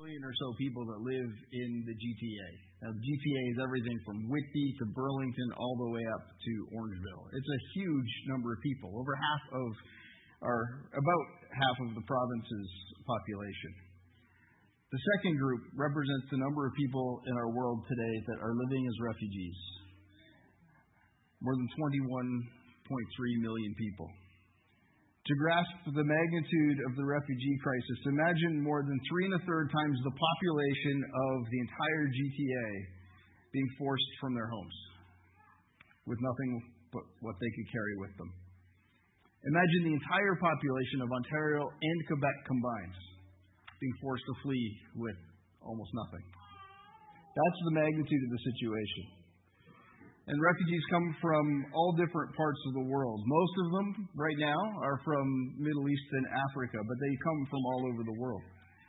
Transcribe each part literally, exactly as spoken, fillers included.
million or so people that live in the G T A. Now, the G T A is everything from Whitby to Burlington all the way up to Orangeville. It's a huge number of people, over half of our, about half of the province's population. The second group represents the number of people in our world today that are living as refugees. More than twenty-one point three million people. To grasp the magnitude of the refugee crisis, imagine more than three and a third times the population of the entire G T A being forced from their homes with nothing but what they could carry with them. Imagine the entire population of Ontario and Quebec combined being forced to flee with almost nothing. That's the magnitude of the situation. And refugees come from all different parts of the world. Most of them, right now, are from Middle East and Africa, but they come from all over the world.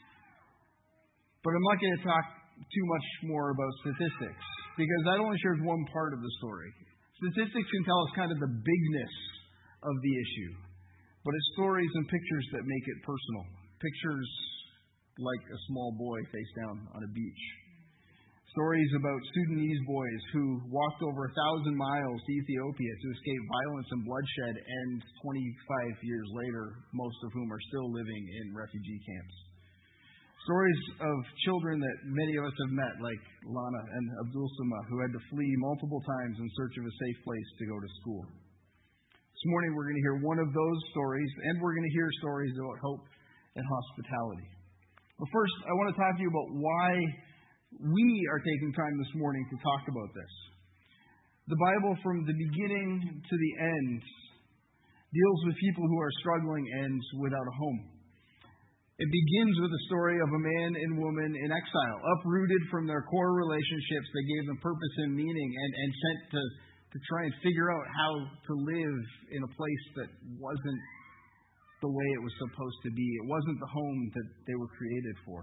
But I'm not going to talk too much more about statistics, because that only shares one part of the story. Statistics can tell us kind of the bigness of the issue, but it's stories and pictures that make it personal. Pictures like a small boy face down on a beach. Stories about Sudanese boys who walked over a thousand miles to Ethiopia to escape violence and bloodshed, and twenty-five years later, most of whom are still living in refugee camps. Stories of children that many of us have met, like Lana and Abdul Sama, who had to flee multiple times in search of a safe place to go to school. This morning we're going to hear one of those stories, and we're going to hear stories about hope and hospitality. But first, I want to talk to you about why we are taking time this morning to talk about this. The Bible, from the beginning to the end, deals with people who are struggling and without a home. It begins with the story of a man and woman in exile, uprooted from their core relationships that gave them purpose and meaning, and, and sent to, to try and figure out how to live in a place that wasn't the way it was supposed to be. It wasn't the home that they were created for.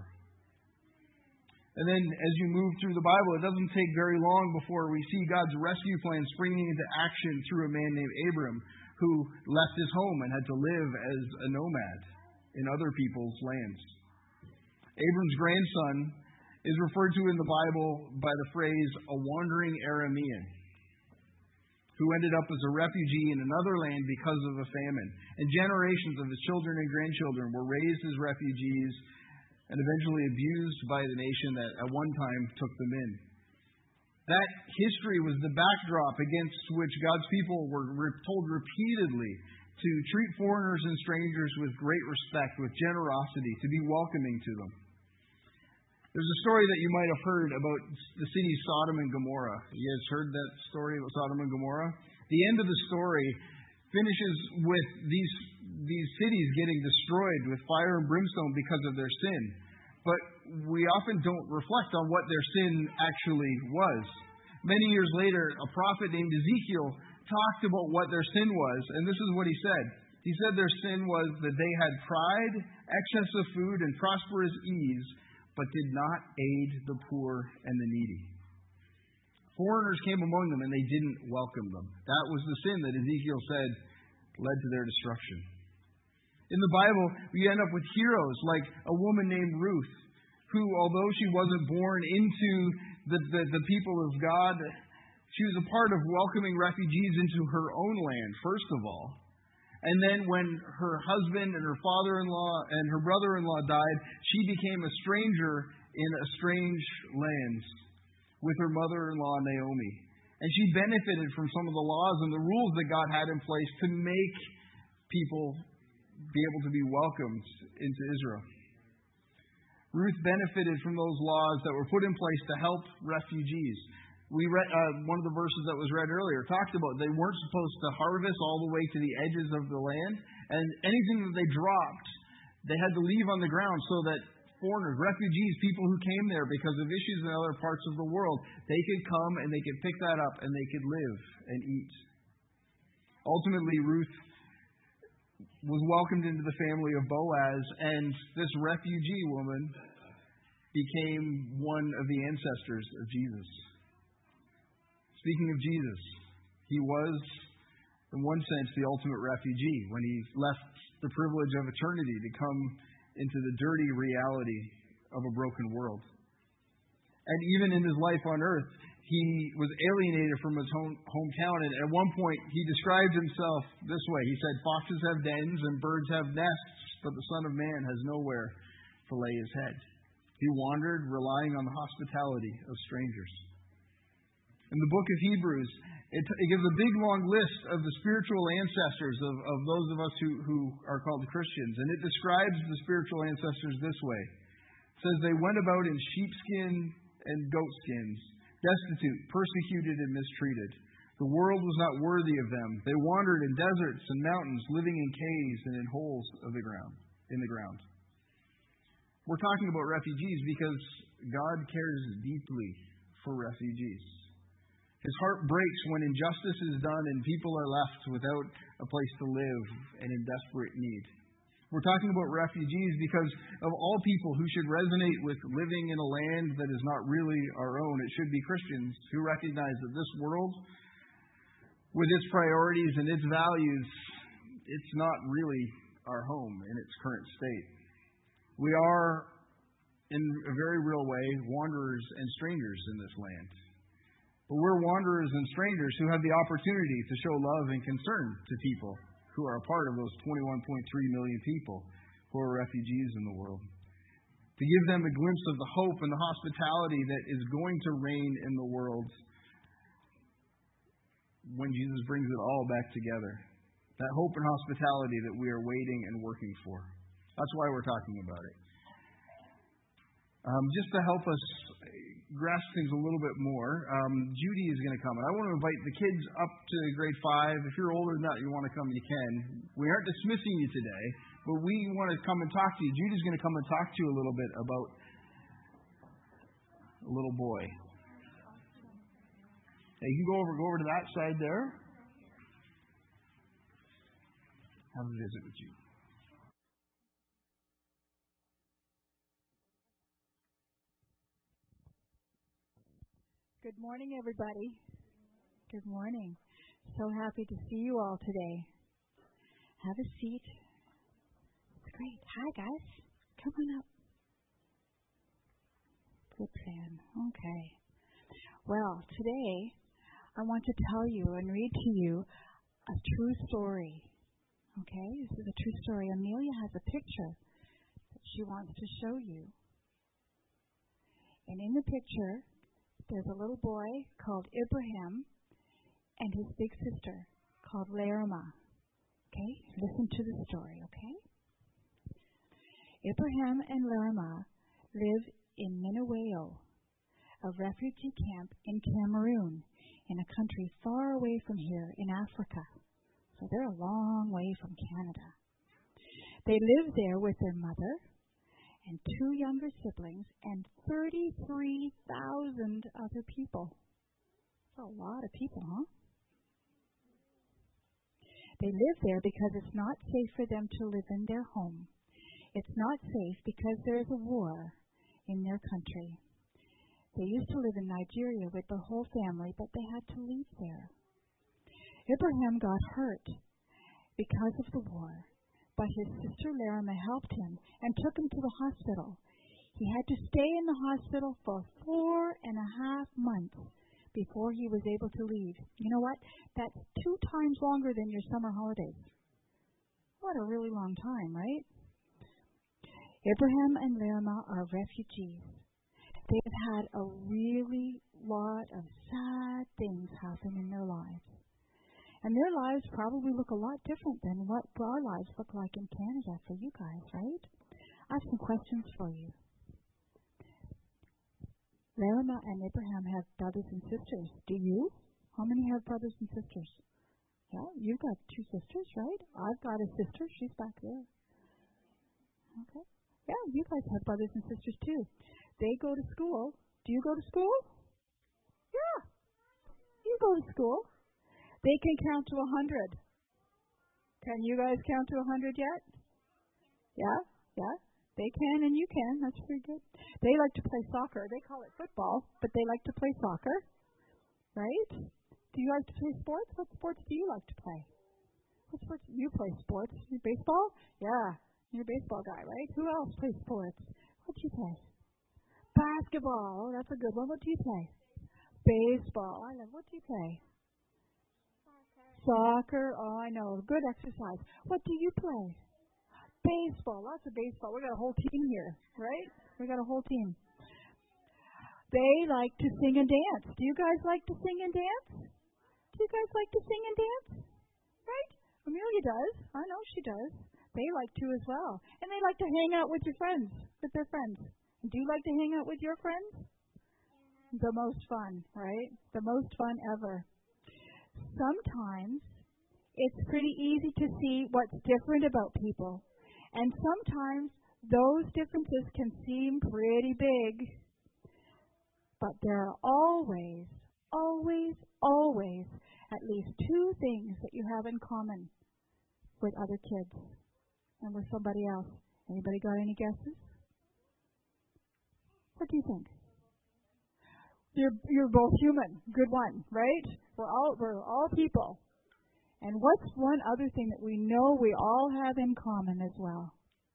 And then as you move through the Bible, it doesn't take very long before we see God's rescue plan springing into action through a man named Abram, who left his home and had to live as a nomad in other people's lands. Abram's grandson is referred to in the Bible by the phrase, a wandering Aramean, who ended up as a refugee in another land because of a famine. And generations of his children and grandchildren were raised as refugees and eventually abused by the nation that at one time took them in. That history was the backdrop against which God's people were told repeatedly to treat foreigners and strangers with great respect, with generosity, to be welcoming to them. There's a story that you might have heard about the city Sodom and Gomorrah. You guys heard that story about Sodom and Gomorrah? The end of the story finishes with these these cities getting destroyed with fire and brimstone because of their sin. But we often don't reflect on what their sin actually was. Many years later, a prophet named Ezekiel talked about what their sin was, and this is what he said. He said their sin was that they had pride, excess of food, and prosperous ease, but did not aid the poor and the needy. Foreigners came among them, and they didn't welcome them. That was the sin that Ezekiel said led to their destruction. In the Bible, we end up with heroes like a woman named Ruth, who, although she wasn't born into the, the, the people of God, she was a part of welcoming refugees into her own land, first of all. And then when her husband and her father-in-law and her brother-in-law died, she became a stranger in a strange land with her mother-in-law, Naomi. And she benefited from some of the laws and the rules that God had in place to make people be able to be welcomed into Israel. Ruth benefited from those laws that were put in place to help refugees. We read uh, one of the verses that was read earlier talked about they weren't supposed to harvest all the way to the edges of the land, and anything that they dropped, they had to leave on the ground so that foreigners, refugees, people who came there because of issues in other parts of the world, they could come and they could pick that up and they could live and eat. Ultimately, Ruth was welcomed into the family of Boaz, and this refugee woman became one of the ancestors of Jesus. Speaking of Jesus, he was, in one sense, the ultimate refugee when he left the privilege of eternity to come into the dirty reality of a broken world. And even in his life on earth, he was alienated from his home, hometown. And at one point, he described himself this way. He said, "Foxes have dens and birds have nests, but the Son of Man has nowhere to lay his head." He wandered, relying on the hospitality of strangers. In the book of Hebrews, it, it gives a big, long list of the spiritual ancestors of, of those of us who, who are called Christians. And it describes the spiritual ancestors this way. It says, "They went about in sheepskin and goatskins, destitute, persecuted, and mistreated. The world was not worthy of them. They wandered in deserts and mountains, living in caves and in holes of the ground, in the ground." We're talking about refugees because God cares deeply for refugees. His heart breaks when injustice is done and people are left without a place to live and in desperate need. We're talking about refugees because of all people who should resonate with living in a land that is not really our own. It should be Christians who recognize that this world, with its priorities and its values, it's not really our home in its current state. We are, in a very real way, wanderers and strangers in this land. But we're wanderers and strangers who have the opportunity to show love and concern to people who are a part of those twenty-one point three million people who are refugees in the world. To give them a glimpse of the hope and the hospitality that is going to reign in the world when Jesus brings it all back together. That hope and hospitality that we are waiting and working for. That's why we're talking about it. Um, just to help us grasp things a little bit more, um, Judy is going to come. And I want to invite the kids up to grade five. If you're older than that, you want to come, you can. We aren't dismissing you today, but we want to come and talk to you. Judy's going to come and talk to you a little bit about a little boy. Hey, you can go over, go over to that side there. Have a visit with you. Good morning, everybody. Good morning. So happy to see you all today. Have a seat. It's great. Hi, guys. Come on up. Good plan. Okay. Well, today I want to tell you and read to you a true story. Okay? This is a true story. Amelia has a picture that she wants to show you. And in the picture, there's a little boy called Ibrahim and his big sister called Larima. Okay? Listen to the story, okay? Ibrahim and Larima live in Minaweo, a refugee camp in Cameroon, in a country far away from here in Africa. So they're a long way from Canada. They live there with their mother and two younger siblings, and thirty-three thousand other people. That's a lot of people, huh? They live there because it's not safe for them to live in their home. It's not safe because there's a war in their country. They used to live in Nigeria with the whole family, but they had to leave there. Ibrahim got hurt because of the war, but his sister Larima helped him and took him to the hospital. He had to stay in the hospital for four and a half months before he was able to leave. You know what? That's two times longer than your summer holidays. What a really long time, right? Ibrahim and Larima are refugees. They've had a really lot of sad things happen in their lives. And their lives probably look a lot different than what our lives look like in Canada for you guys, right? I have some questions for you. Larima and Ibrahim have brothers and sisters. Do you? How many have brothers and sisters? Yeah, you've got two sisters, right? I've got a sister. She's back there. Okay. Yeah, you guys have brothers and sisters too. They go to school. Do you go to school? Yeah. You go to school. They can count to a hundred. Can you guys count to a hundred yet? Yeah, yeah. They can and you can. That's pretty good. They like to play soccer. They call it football, but they like to play soccer. Right? Do you like to play sports? What sports do you like to play? What sports? You play sports. You baseball? Yeah. You're a baseball guy, right? Who else plays sports? What'd you play? Basketball. Oh, that's a good one. What do you play? Baseball. I love. What do you play? Soccer. Oh, I know. Good exercise. What do you play? Baseball. Lots of baseball. We got a whole team here, right? We got a whole team. They like to sing and dance. Do you guys like to sing and dance? Do you guys like to sing and dance? Right? Amelia does. I know she does. They like to as well. And they like to hang out with your friends, with their friends. Do you like to hang out with your friends? The most fun, right? The most fun ever. Sometimes it's pretty easy to see what's different about people. And sometimes those differences can seem pretty big. But there are always, always, always at least two things that you have in common with other kids and with somebody else. Anybody got any guesses? What do you think? You're you're both human. Good one, right? We're all we're all people. And what's one other thing that we know we all have in common as well?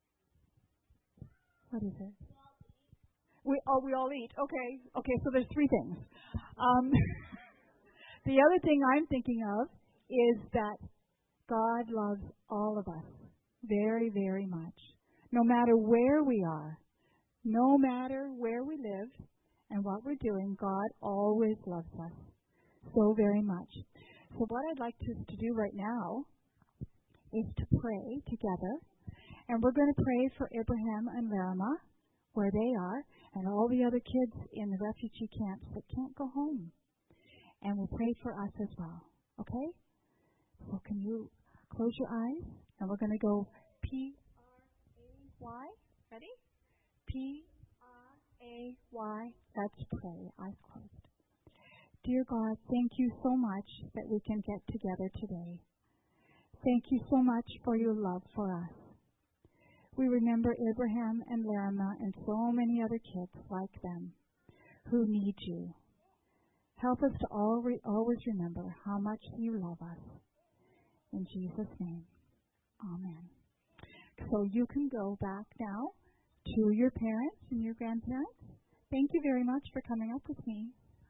What is it? We oh we all eat. Okay. Okay, so there's three things. Um, the other thing I'm thinking of is that God loves all of us very, very much. No matter where we are, no matter where we live and what we're doing, God always loves us so very much. So what I'd like to, to do right now is to pray together. And we're going to pray for Abraham and Larima, where they are, and all the other kids in the refugee camps that can't go home. And we'll pray for us as well. Okay? So can you close your eyes? And we're going to go P R A Y. Ready? P R A Y. Let's pray. Eyes closed. Dear God, thank you so much that we can get together today. Thank you so much for your love for us. We remember Abraham and Larima and so many other kids like them who need you. Help us to always remember how much you love us. In Jesus' name, amen. So you can go back now to your parents and your grandparents. Thank you very much for coming up with me.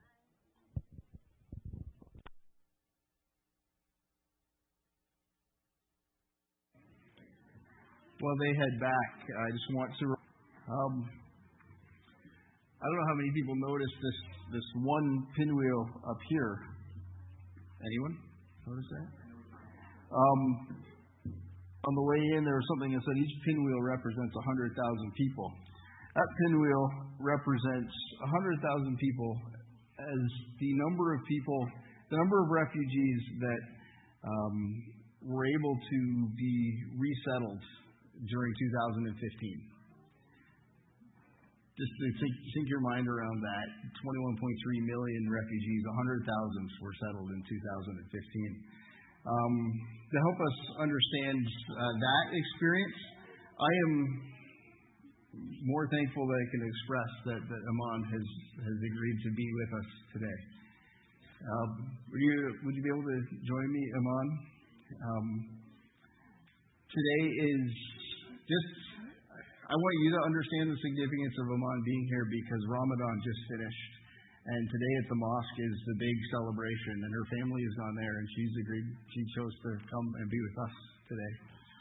While they head back, I just want to, um, I don't know how many people noticed this, this one pinwheel up here. Anyone notice that? Um, on the way in, there was something that said each pinwheel represents one hundred thousand people. That pinwheel represents one hundred thousand people as the number of people, the number of refugees that um, were able to be resettled during two thousand fifteen. Just to think, think your mind around that, twenty-one point three million refugees, one hundred thousand were settled in two thousand fifteen. Um, to help us understand uh, that experience, I am more thankful that I can express that, that Aman has, has agreed to be with us today. Um, would you would you be able to join me, Aman? Um, today is just, I want you to understand the significance of Aman being here because Ramadan just finished. And today at the mosque is the big celebration, and her family is on there, and she's agreed, she chose to come and be with us today.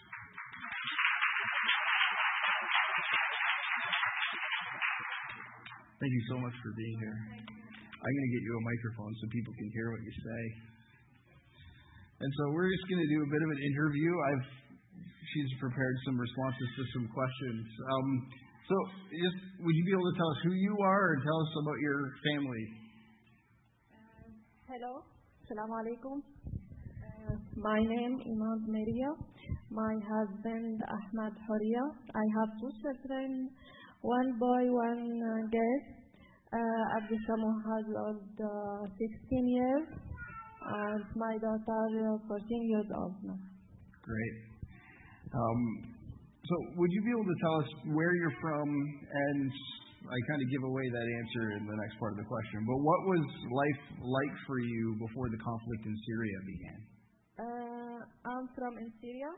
Thank you so much for being here. I'm going to get you a microphone so people can hear what you say. And so we're just going to do a bit of an interview. I've She's prepared some responses to some questions. Um, so, just would you be able to tell us who you are and tell us about your family? Uh, hello, Assalamu alaikum. Uh, my name is Imad Maria. My husband Ahmad Horia. I have two children, one boy, one uh, girl. Uh, Abdul Samu has old, uh, sixteen years, and my daughter uh, fourteen years old now. Great. Um, so would you be able to tell us where you're from? And I kind of give away that answer in the next part of the question. But what was life like for you before the conflict in Syria began? Uh, I'm from in Syria.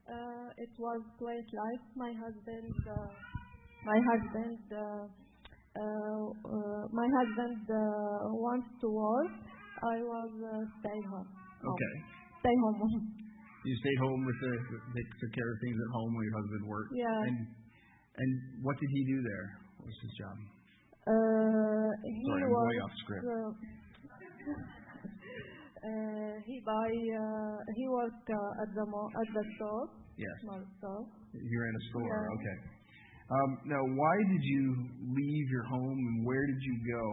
Uh, it was great life. My husband, uh, my husband uh, uh, my husband uh, wants to work, I was uh, stay home. Okay. Stay home. You stayed home with the, they took care of things at home while your husband worked. Yeah. And and what did he do there? What was his job? Uh, he Sorry, I'm was, way off script. Uh, uh, he buy. Uh, he work uh, at the mo- at the store. Yes. Small store. You ran a store. Yeah. Okay. Um, now, why did you leave your home, and where did you go?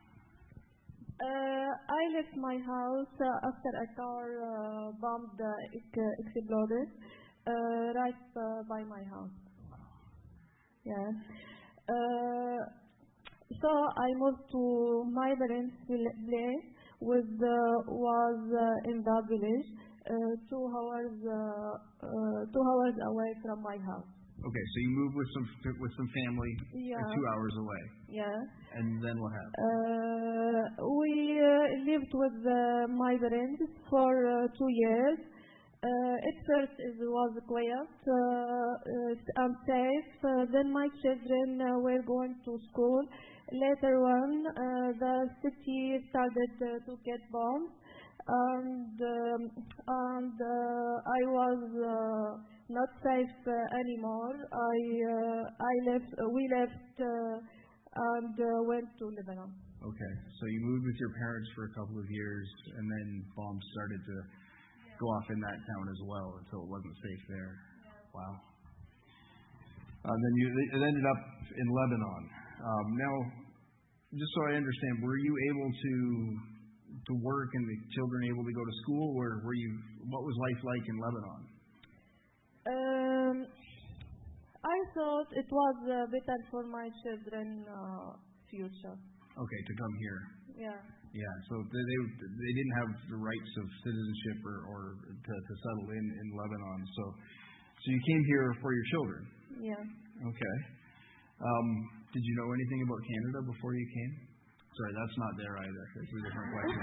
Uh, I left my house uh, after a car uh, bombed uh, ex- exploded uh, right uh, by my house. Yeah. Uh, so I moved to my parents' place, which uh, was uh, in the village, uh, two hours uh, uh, two hours away from my house. Okay, so you moved with some with some family, Yeah. uh, two hours away, Yeah. and then what happened? Uh, we uh, lived with uh, my parents for uh, two years. Uh, at first it was quiet uh, uh, and safe. Uh, then my children uh, were going to school. Later on, uh, the city started uh, to get bombed, and um, and uh, I was uh, not safe uh, anymore. I uh, I left. Uh, we left uh, and uh, went to Lebanon. Okay, so you moved with your parents for a couple of years, and then bombs started to go off in that town as well until it wasn't safe there. Wow. And then you it ended up in Lebanon. Um, now, just so I understand, were you able to to work and the children able to go to school, or were you? What was life like in Lebanon? Um, I thought it was uh, better for my children' uh, future. Okay, to come here. Yeah. Yeah, so they they, they didn't have the rights of citizenship or, or to, to settle in, in Lebanon. So so you came here for your children. Yeah. Okay. Um, did you know anything about Canada before you came? Sorry, that's not there either. It's a different question.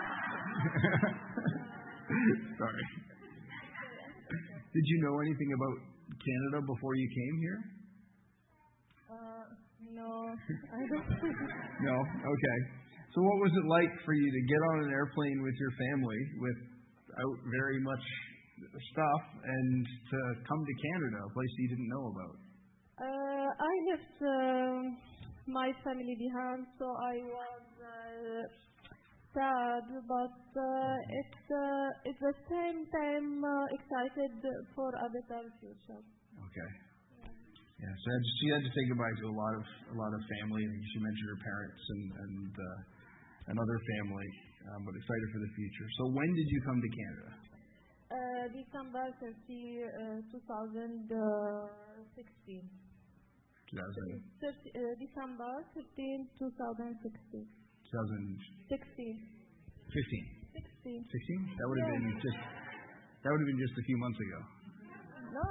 Sorry. Did you know anything about Canada before you came here? Uh, no, I don't. No? Okay. So what was it like for you to get on an airplane with your family without very much stuff and to come to Canada, a place you didn't know about? Uh, I left um my family behind, so I was uh, sad, but uh, it's uh, at the same time uh, excited for a better future. Okay. Yeah, so she had to say goodbye to a lot of a lot of family, and she mentioned her parents and and uh, another family, um, but excited for the future. So when did you come to Canada? Uh, December fifteenth, uh, two thousand sixteen. two thousand Uh, December fifteenth, two thousand sixteen. twenty Sixteen. fifteen. Sixteen. sixteen? That would have Yeah. been just that would have been just a few months ago. No.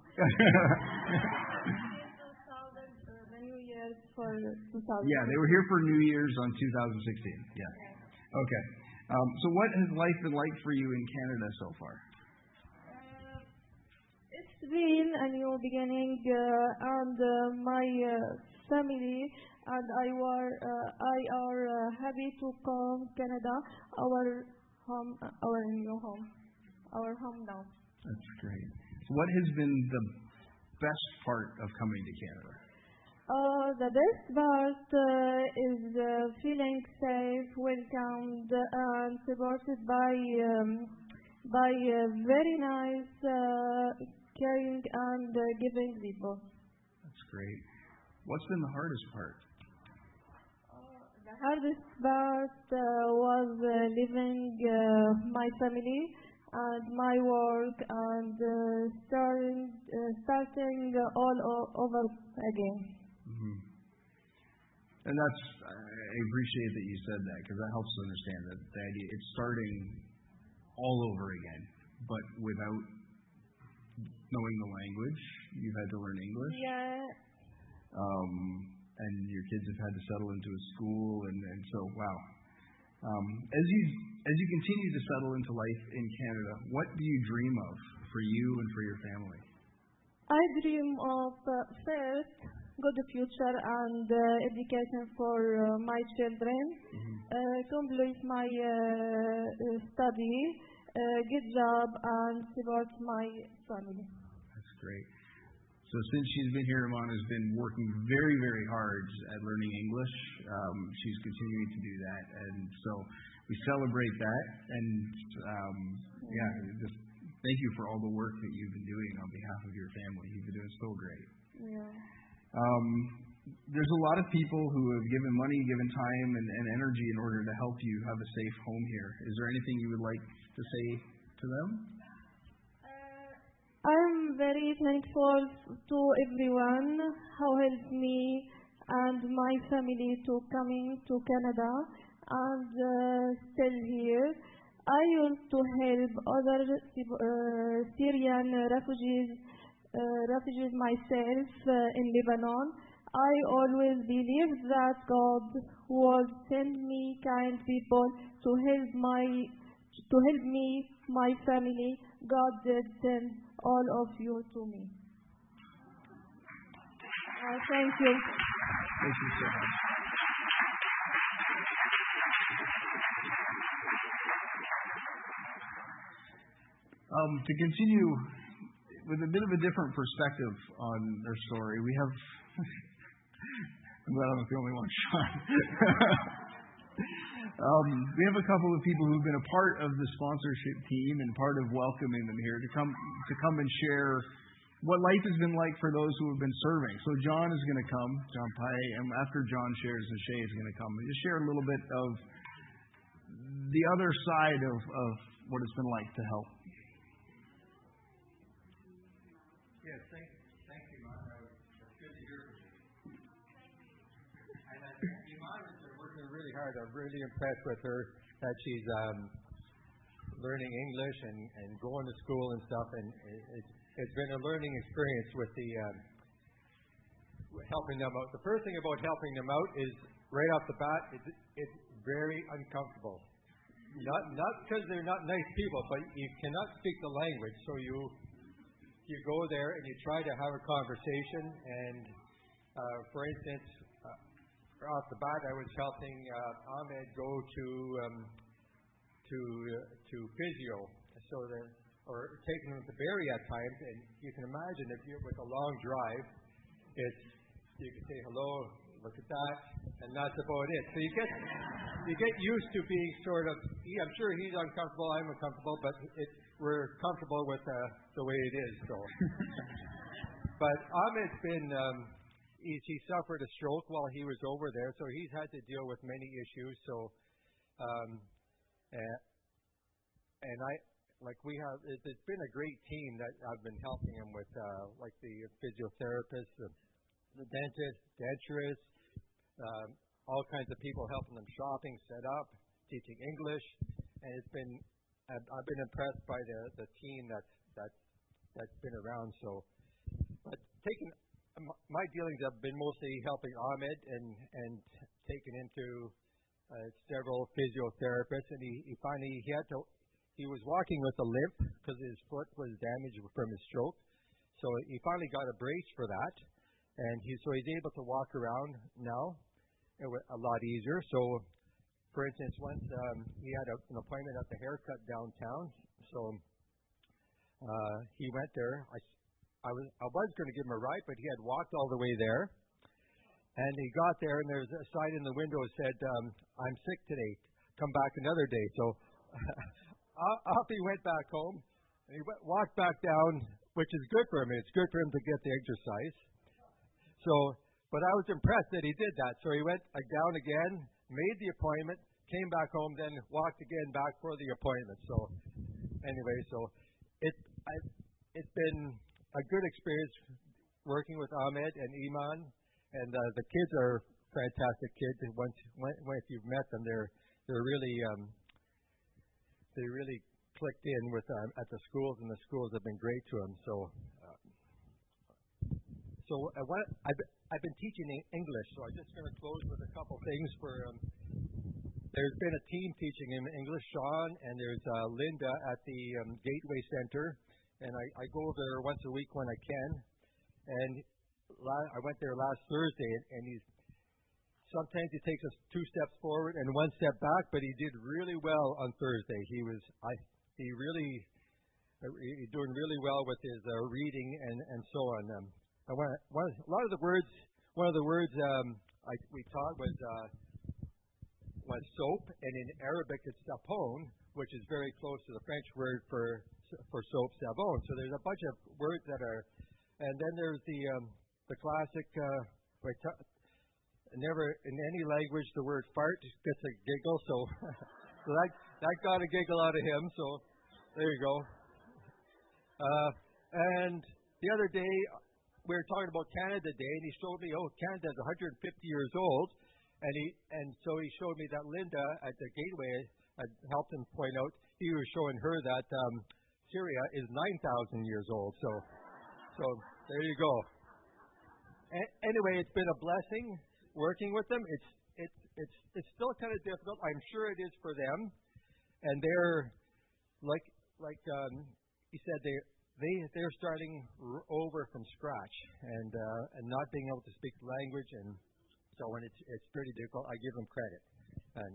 The New Year for two thousand. Yeah, they were here for New Year's on two thousand sixteen. Yeah. Okay. Um, so what has life been like for you in Canada so far? Uh, it's been a new beginning, uh, and uh, my uh, family and I were uh, I are uh, happy to come Canada, our home, our new home, our home now. That's great. So what has been the best part of coming to Canada? Uh, the best part uh, is uh, feeling safe, welcomed, and supported by um, by uh, very nice, uh, caring, and uh, giving people. That's great. What's been the hardest part? Uh, the hardest part uh, was uh, leaving uh, my family and my work and uh, starting uh, starting uh, all o- over again. Mm-hmm. And that's, I appreciate that you said that, because that helps to understand that the idea, it's starting all over again, but without knowing the language. You've had to learn English. Yeah. Um, and your kids have had to settle into a school, and, and so, wow. Um, as you as you continue to settle into life in Canada, what do you dream of for you and for your family? I dream of uh, first good future and uh, education for uh, my children. Mm-hmm. Uh, complete my uh, uh, study, uh, good job, and support my family. That's great. So since she's been here, Iman has been working very, very hard at learning English. Um, she's continuing to do that, and so we celebrate that. And um, yeah, just thank you for all the work that you've been doing on behalf of your family. You've been doing so great. Yeah. Um, there's a lot of people who have given money, given time, and, and energy in order to help you have a safe home here. Is there anything you would like to say to them? I'm very thankful to everyone who helped me and my family to coming to Canada and uh, still here. I used to help other uh, Syrian refugees, uh, refugees myself uh, in Lebanon. I always believed that God would send me kind people to help my to help me, my family. God did send all of you to me. Uh, thank you. Thank you so much. Um, to continue with a bit of a different perspective on their story, we have. I'm glad I'm not the only one, Sean. Um, we have a couple of people who've been a part of the sponsorship team and part of welcoming them here to come to come and share what life has been like for those who have been serving. So John is going to come, John Pai, and after John shares, Shay is going to come and just share a little bit of the other side of, of what it's been like to help. Yes, thank, thank you, Iman. That's good to hear from you. And uh, Iman has been working really hard. I'm really impressed with her that she's um, learning English and, and going to school and stuff. And it, it's, it's been a learning experience with the um, helping them out. The first thing about helping them out is right off the bat, it's, it's very uncomfortable. Not not because they're not nice people, but you cannot speak the language, so you you go there and you try to have a conversation. And uh, for instance, uh, off the bat, I was helping uh, Ahmed go to um, to uh, to physio, so that or taking him to Barrie at times. And you can imagine if you're with a long drive, it's you can say hello, look at that, and that's about it. So you get you get used to being sort of. I'm sure he's uncomfortable. I'm uncomfortable, but it, we're comfortable with uh, the way it is. So, but Ahmed's been. Um, he, he suffered a stroke while he was over there, so he's had to deal with many issues. So, um, and, and I like we have. It, it's been a great team that I've been helping him with, uh, like the physiotherapist, the, the dentist, denturist. Um, all kinds of people helping them shopping, set up, teaching English, and it's been I've, I've been impressed by the, the team that's that's that's been around. So, but taking my dealings have been mostly helping Ahmed and and taken him to uh, several physiotherapists, and he, he finally he had to he was walking with a limp because his foot was damaged from his stroke, so he finally got a brace for that, and he so he's able to walk around now. It was a lot easier. So, for instance, once um, he had a, an appointment at the haircut downtown, so uh, he went there. I, I was I was going to give him a ride, but he had walked all the way there, and he got there, and there was a sign in the window that said, um, "I'm sick today. Come back another day." So off he went back home, and he went, walked back down, which is good for him. It's good for him to get the exercise. So. But I was impressed that he did that. So he went uh, down again, made the appointment, came back home, then walked again back for the appointment. So anyway, so it I, it's been a good experience working with Ahmed and Iman, and uh, the kids are fantastic kids. And once, when, when if you've met them, they're they're really um, they really clicked in with um, at the schools, and the schools have been great to them. So. Uh, So uh, what I've, I've been teaching English, so I'm just going to close with a couple things. For um, there's been a team teaching him English, Sean, and there's uh, Linda at the um, Gateway Center, and I, I go over there once a week when I can. And I went there last Thursday, and, and he's sometimes he takes us two steps forward and one step back, but he did really well on Thursday. He was, I, he really, uh, he doing really well with his uh, reading and, and so on. Um, I want one, a lot of the words, one of the words um, I, we taught was uh, was soap, and in Arabic it's sapon, which is very close to the French word for for soap, savon. So there's a bunch of words that are, and then there's the um, the classic. Uh, Never in any language the word fart gets a giggle, so, so that that got a giggle out of him. So there you go. Uh, and the other day we were talking about Canada Day, and he showed me, oh, Canada's one hundred fifty years old, and he and so he showed me that Linda at the Gateway had helped him point out. He was showing her that um, Syria is nine thousand years old. So so there you go. A- anyway, it's been a blessing working with them. It's it's it's it's still kind of difficult. I'm sure it is for them, and they're like like um, he said they they they're starting r- over from scratch and uh, and not being able to speak the language, and so when it's it's pretty difficult. I give them credit. And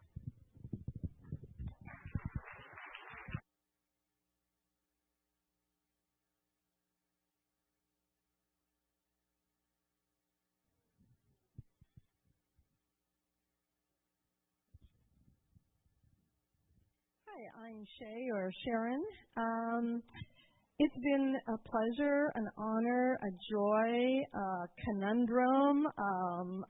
Hi, I'm Shay or Sharon. Um, it's been a pleasure, an honor, a joy, a conundrum, um,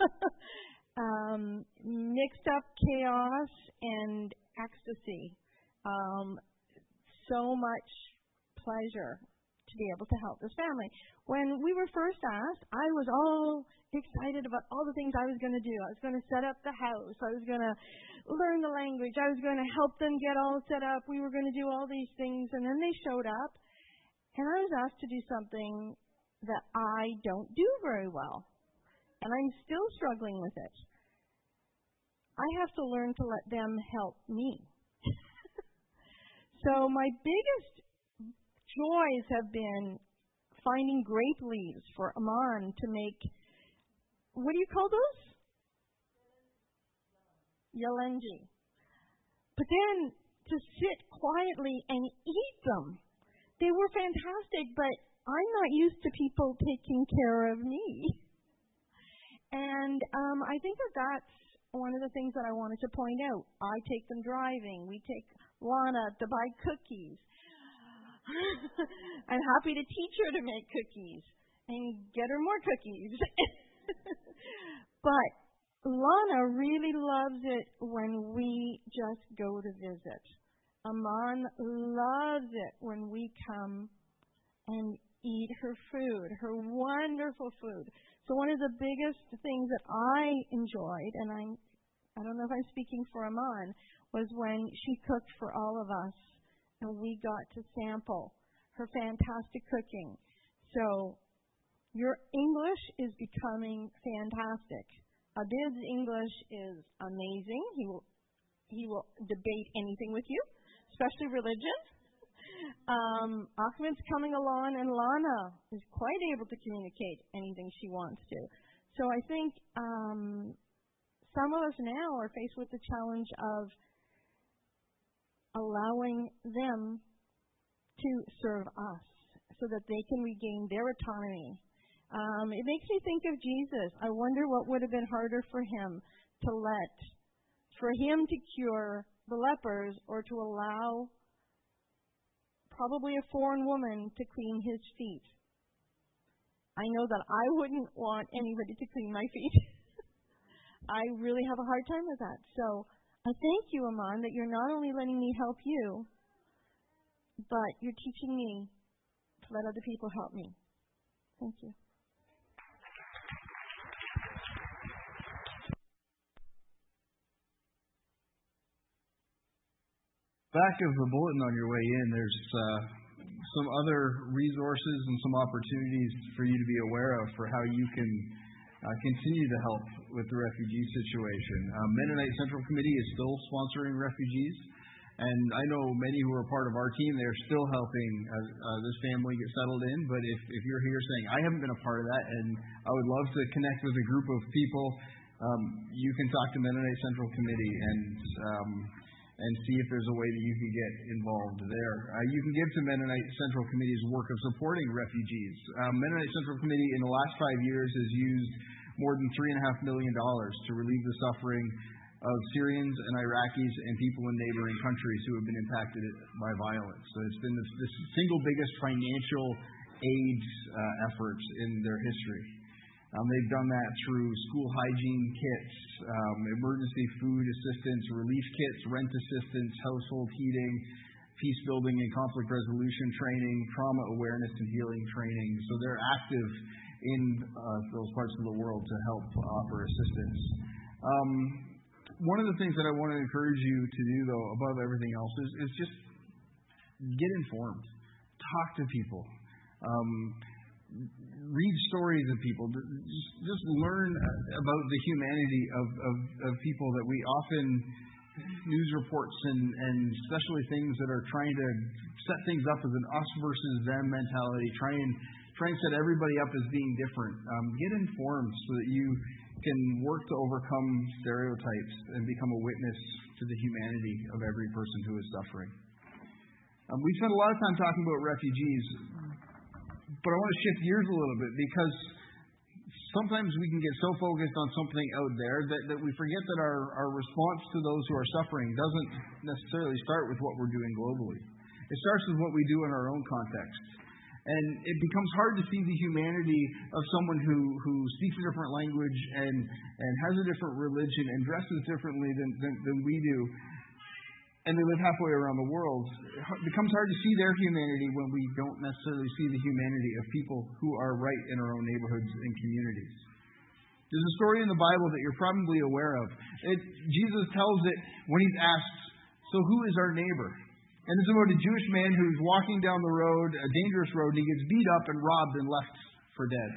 um, mixed up chaos and ecstasy. Um, so much pleasure to be able to help this family. When we were first asked, I was all excited about all the things I was going to do. I was going to set up the house. I was going to learn the language. I was going to help them get all set up. We were going to do all these things. And then they showed up, and I was asked to do something that I don't do very well. And I'm still struggling with it. I have to learn to let them help me. So my biggest joys have been finding grape leaves for Aman to make, what do you call those? Yalenji. But then to sit quietly and eat them. They were fantastic, but I'm not used to people taking care of me. And um, I think that that's one of the things that I wanted to point out. I take them driving. We take Lana to buy cookies. I'm happy to teach her to make cookies and get her more cookies. But Lana really loves it when we just go to visit. Aman loves it when we come and eat her food, her wonderful food. So one of the biggest things that I enjoyed, and I'm, I don't know if I'm speaking for Aman, was when she cooked for all of us, and we got to sample her fantastic cooking. So your English is becoming fantastic. Abid's English is amazing. He will he will debate anything with you, especially religion. Um, Ahmed's coming along, and Lana is quite able to communicate anything she wants to. So I think um, some of us now are faced with the challenge of allowing them to serve us so that they can regain their autonomy. Um, it makes me think of Jesus. I wonder what would have been harder for him to let, for him to cure the lepers or to allow probably a foreign woman to clean his feet. I know that I wouldn't want anybody to clean my feet. I really have a hard time with that. So I thank you, Aman, that you're not only letting me help you, but you're teaching me to let other people help me. Thank you. Back of the bulletin on your way in, there's uh, some other resources and some opportunities for you to be aware of for how you can uh, continue to help with the refugee situation. Uh, Mennonite Central Committee is still sponsoring refugees, And I know many who are part of our team, they're still helping uh, uh, this family get settled in. But if, if you're here saying, I haven't been a part of that, and I would love to connect with a group of people, um, you can talk to Mennonite Central Committee and um, and see if there's a way that you can get involved there. Uh, you can give to Mennonite Central Committee's work of supporting refugees. Um, Mennonite Central Committee in the last five years has used more than three and a half million dollars to relieve the suffering of Syrians and Iraqis and people in neighboring countries who have been impacted by violence. So it's been the, the single biggest financial aid uh, effort in their history. Um, they've done that through school hygiene kits, um, emergency food assistance, relief kits, rent assistance, household heating, peace building and conflict resolution training, trauma awareness and healing training. So they're active in uh, those parts of the world to help offer assistance. Um, one of the things that I want to encourage you to do, though, above everything else, is, is just get informed. Talk to people. Um, read stories of people. Just, just learn about the humanity of, of, of people that we often, news reports and, and especially things that are trying to set things up as an us versus them mentality, try and, try and set everybody up as being different. Um, get informed so that you can work to overcome stereotypes and become a witness to the humanity of every person who is suffering. Um, we spent a lot of time talking about refugees, but I want to shift gears a little bit because sometimes we can get so focused on something out there that, that we forget that our, our response to those who are suffering doesn't necessarily start with what we're doing globally. It starts with what we do in our own context. And it becomes hard to see the humanity of someone who, who speaks a different language and, and has a different religion and dresses differently than, than, than we do, and they live halfway around the world. It becomes hard to see their humanity when we don't necessarily see the humanity of people who are right in our own neighborhoods and communities. There's a story in the Bible that you're probably aware of. It, Jesus tells it when he's asked, so who is our neighbor? And it's about a Jewish man who's walking down the road, a dangerous road, and he gets beat up and robbed and left for dead.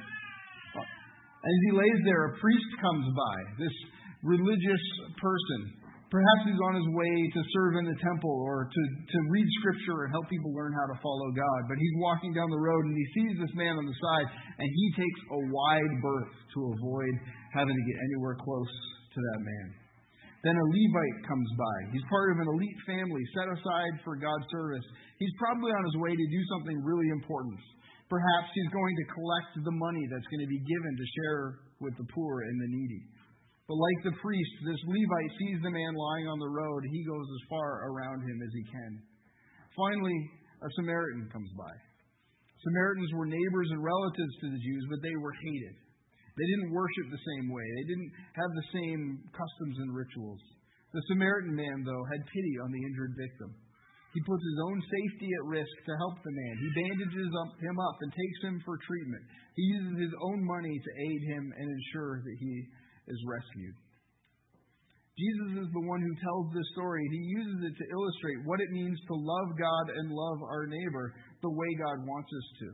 And as he lays there, a priest comes by, this religious person. Perhaps he's on his way to serve in the temple or to, to read Scripture and help people learn how to follow God. But he's walking down the road and he sees this man on the side, and he takes a wide berth to avoid having to get anywhere close to that man. Then a Levite comes by. He's part of an elite family set aside for God's service. He's probably on his way to do something really important. Perhaps he's going to collect the money that's going to be given to share with the poor and the needy. But like the priest, this Levite sees the man lying on the road. He goes as far around him as he can. Finally, a Samaritan comes by. Samaritans were neighbors and relatives to the Jews, but they were hated. They didn't worship the same way. They didn't have the same customs and rituals. The Samaritan man, though, had pity on the injured victim. He puts his own safety at risk to help the man. He bandages up, him up and takes him for treatment. He uses his own money to aid him and ensure that he is rescued. Jesus is the one who tells this story, and he uses it to illustrate what it means to love God and love our neighbor the way God wants us to.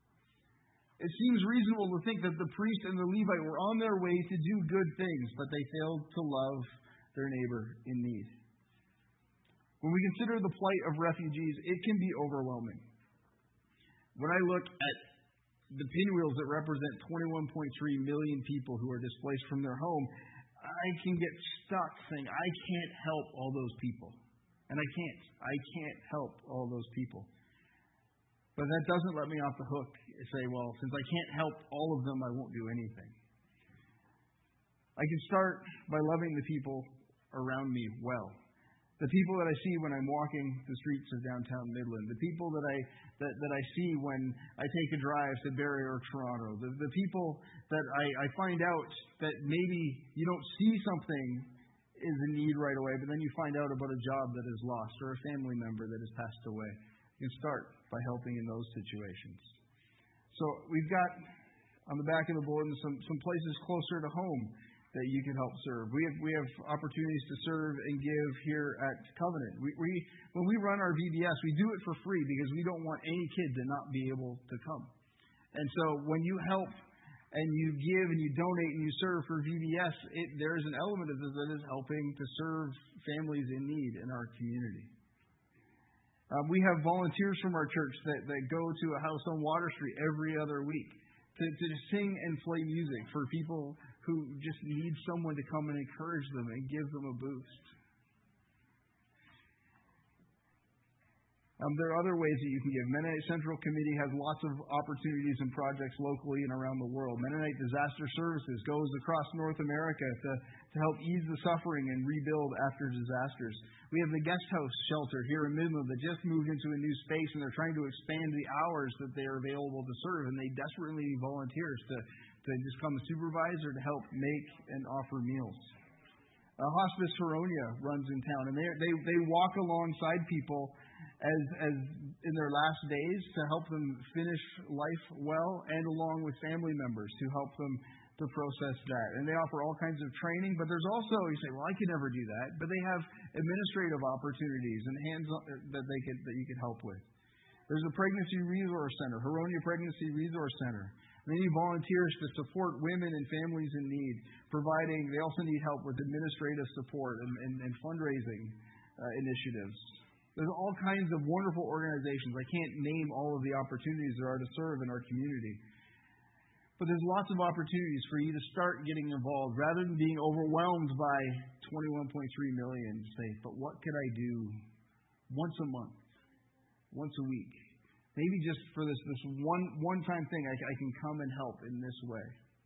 It seems reasonable to think that the priest and the Levite were on their way to do good things, but they failed to love their neighbor in need. When we consider the plight of refugees, it can be overwhelming. When I look at the pinwheels that represent twenty-one point three million people who are displaced from their home, I can get stuck saying, I can't help all those people. And I can't. I can't help all those people. But that doesn't let me off the hook and say, well, since I can't help all of them, I won't do anything. I can start by loving the people around me well. The people that I see when I'm walking the streets of downtown Midland. The people that I that, that I see when I take a drive to Barrie or Toronto. The, the people that I, I find out that maybe you don't see something is in need right away, but then you find out about a job that is lost or a family member that has passed away. You can start by helping in those situations. So we've got on the back of the bulletin some, some places closer to home that you can help serve. We have we have opportunities to serve and give here at Covenant. We, we when we run our V B S, we do it for free because we don't want any kid to not be able to come. And so when you help and you give and you donate and you serve for V B S, it, there is an element of this that is helping to serve families in need in our community. Uh, we have volunteers from our church that, that go to a house on Water Street every other week to, to sing and play music for people who just need someone to come and encourage them and give them a boost. Um, there are other ways that you can give. Mennonite Central Committee has lots of opportunities and projects locally and around the world. Mennonite Disaster Services goes across North America to, to help ease the suffering and rebuild after disasters. We have the guest house shelter here in Midland that just moved into a new space, and they're trying to expand the hours that they are available to serve, and they desperately need volunteers to, to just come and supervise or to help make and offer meals. Uh, Hospice Huronia runs in town, and they, they, they walk alongside people as as in their last days to help them finish life well, and along with family members to help them to process that. And they offer all kinds of training, but there's also, you say, well, I could never do that, but they have administrative opportunities and hands that they could that you could help with. There's a Pregnancy Resource Center, Huronia Pregnancy Resource Center. They need volunteers to support women and families in need, providing, they also need help with administrative support and, and, and fundraising uh, initiatives. There's all kinds of wonderful organizations. I can't name all of the opportunities there are to serve in our community. But there's lots of opportunities for you to start getting involved rather than being overwhelmed by twenty-one point three million. Say, but what could I do once a month, once a week? Maybe just for this, this one, one-time thing, I, I can come and help in this way.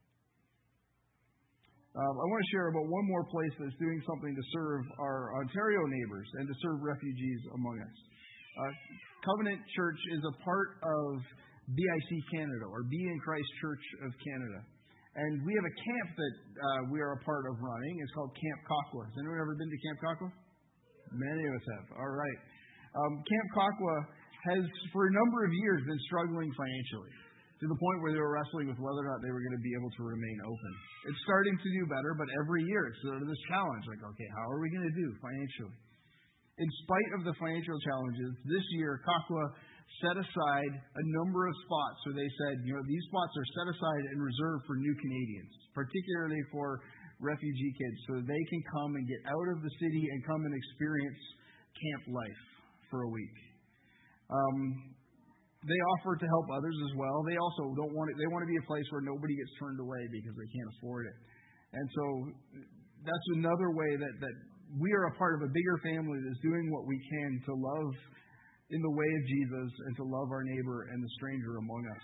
Um, I want to share about one more place that's doing something to serve our Ontario neighbors and to serve refugees among us. Uh, Covenant Church is a part of B I C Canada, or Be in Christ Church of Canada. And we have a camp that uh, we are a part of running. It's called Camp Kakwa. Has anyone ever been to Camp Kakwa? Many of us have. All right. Um, Camp Kakwa has, for a number of years, been struggling financially, to the point where they were wrestling with whether or not they were going to be able to remain open. It's starting to do better, but every year it's sort of this challenge, like, okay, how are we going to do financially? In spite of the financial challenges, this year, Kakwa set aside a number of spots where they said, you know, these spots are set aside and reserved for new Canadians, particularly for refugee kids, so they can come and get out of the city and come and experience camp life for a week. Um, They offer to help others as well. They also don't want it. They want to be a place where nobody gets turned away because they can't afford it. And so that's another way that, that we are a part of a bigger family that's doing what we can to love in the way of Jesus and to love our neighbor and the stranger among us.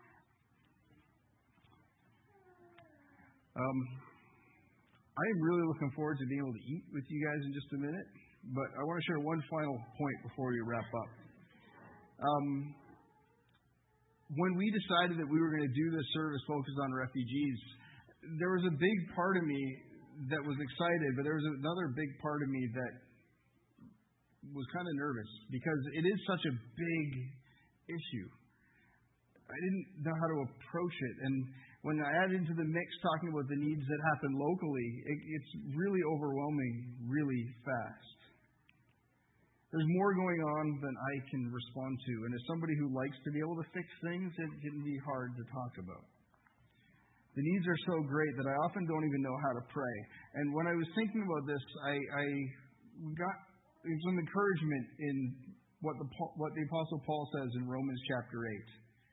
Um, I am really looking forward to being able to eat with you guys in just a minute, but I want to share one final point before we wrap up. Um, When we decided that we were going to do this service focused on refugees, there was a big part of me that was excited, but there was another big part of me that was kind of nervous because it is such a big issue. I didn't know how to approach it. And when I add into the mix talking about the needs that happen locally, it, it's really overwhelming really fast. There's more going on than I can respond to. And as somebody who likes to be able to fix things, it can be hard to talk about. The needs are so great that I often don't even know how to pray. And when I was thinking about this, I, I got some encouragement in what the, what the Apostle Paul says in Romans chapter eight.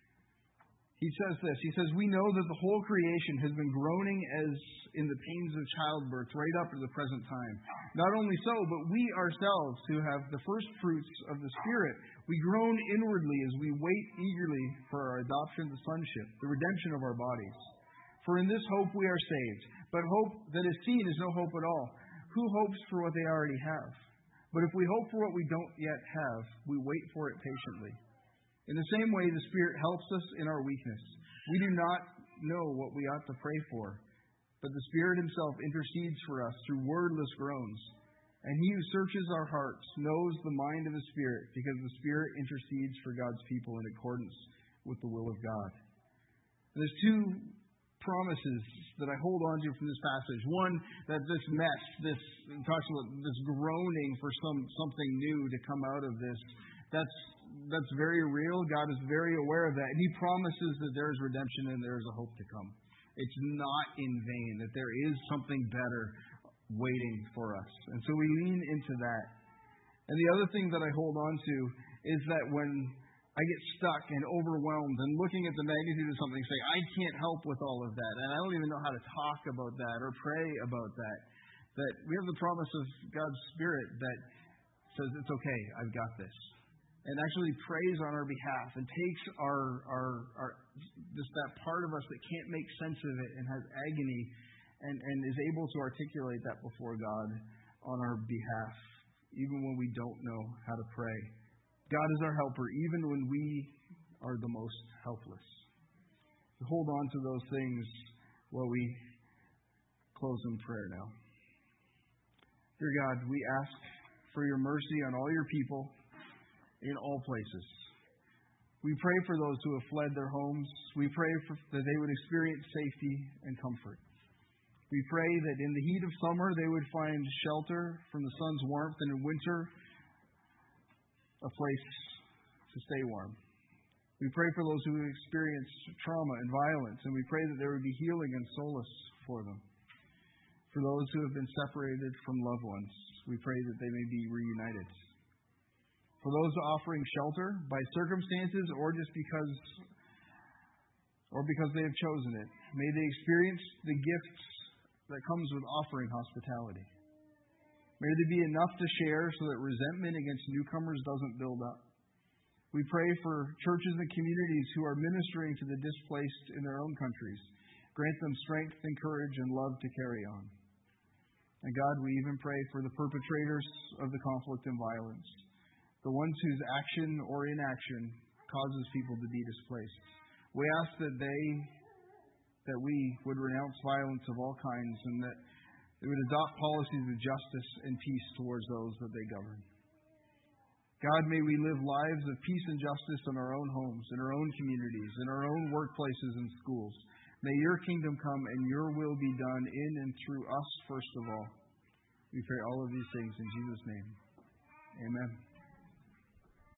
He says this. He says, we know that the whole creation has been groaning as in the pains of childbirth right up to the present time. Not only so, but we ourselves who have the first fruits of the Spirit, we groan inwardly as we wait eagerly for our adoption to sonship, the redemption of our bodies. For in this hope we are saved. But hope that is seen is no hope at all. Who hopes for what they already have? But if we hope for what we don't yet have, we wait for it patiently. In the same way, the Spirit helps us in our weakness. We do not know what we ought to pray for, but the Spirit Himself intercedes for us through wordless groans. And He who searches our hearts knows the mind of the Spirit, because the Spirit intercedes for God's people in accordance with the will of God. And there's two promises that I hold on to from this passage. One, that this mess, this it talks about this groaning for some something new to come out of this. That's that's very real. God is very aware of that. And He promises that there is redemption and there is a hope to come. It's not in vain, that there is something better waiting for us. And so we lean into that. And the other thing that I hold on to is that when I get stuck and overwhelmed and looking at the magnitude of something, say, I can't help with all of that, and I don't even know how to talk about that or pray about that, that we have the promise of God's Spirit that says, it's okay, I've got this. And actually prays on our behalf and takes our, our, our just that part of us that can't make sense of it and has agony and, and is able to articulate that before God on our behalf, even when we don't know how to pray. God is our helper, even when we are the most helpless. So hold on to those things while we close in prayer now. Dear God, we ask for your mercy on all your people in all places. We pray for those who have fled their homes. We pray for, that they would experience safety and comfort. We pray that in the heat of summer they would find shelter from the sun's warmth, and in winter, a place to stay warm. We pray for those who experience trauma and violence, and we pray that there would be healing and solace for them. For those who have been separated from loved ones, we pray that they may be reunited. For those offering shelter by circumstances or just because or because they have chosen it, may they experience the gifts that comes with offering hospitality. May there be enough to share so that resentment against newcomers doesn't build up. We pray for churches and communities who are ministering to the displaced in their own countries. Grant them strength and courage and love to carry on. And God, we even pray for the perpetrators of the conflict and violence, the ones whose action or inaction causes people to be displaced. We ask that they, that we would renounce violence of all kinds, and that they would adopt policies of justice and peace towards those that they govern. God, may we live lives of peace and justice in our own homes, in our own communities, in our own workplaces and schools. May your kingdom come and your will be done in and through us first of all. We pray all of these things in Jesus' name. Amen.